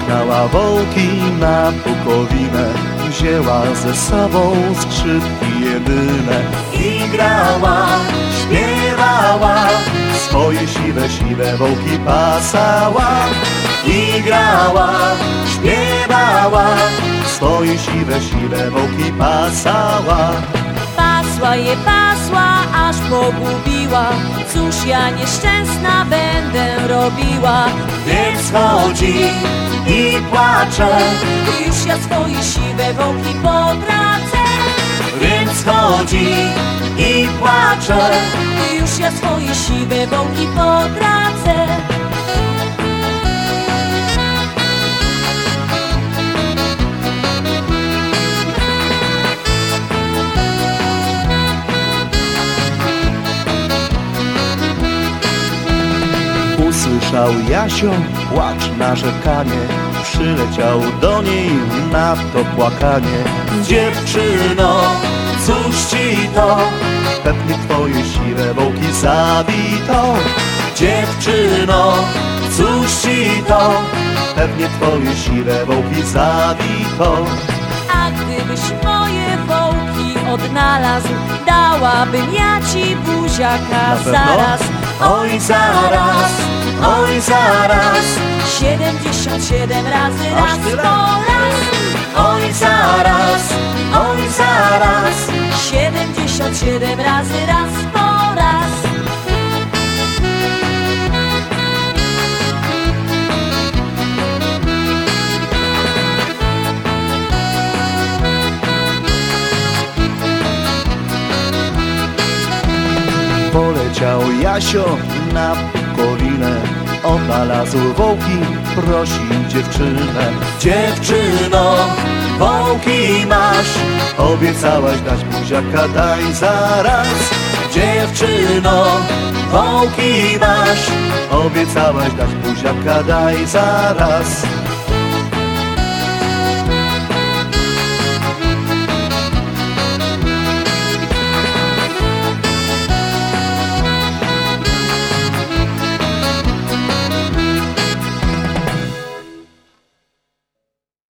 Poznała wołki na Bukowinę, wzięła ze sobą skrzypki jedyne i grała, śpiewała, swoje siwe wołki pasała. I grała, śpiewała, swoje siwe wołki pasała. Pasła je, pasła, aż pogubiła. Cóż ja nieszczęsna będę robiła? Więc chodzi i płacze, już ja swoje siwe wołki potracę. Więc chodzi i płacze, już ja swoje siwe wołki potracę. Usłyszał Jasio płacz, narzekanie, przyleciał do niej na to płakanie. Dziewczyno, cóż ci to? Pewnie twoje siwe wołki zabito. Dziewczyno, cóż ci to? Pewnie twoje siwe wołki zabito. A gdybyś moje wołki odnalazł, dałabym ja ci buziaka zaraz. Oj zaraz, oj zaraz, 77 razy raz tyle? po raz. oj zaraz, oj zaraz. 77 razy raz po raz. Poleciał Jasio na Bukowinę, odnalazł wołki, prosił dziewczynę. Dziewczyno, wołki masz, obiecałaś dać buziaka, daj zaraz. Dziewczyno, wołki masz, obiecałaś dać buziaka, daj zaraz.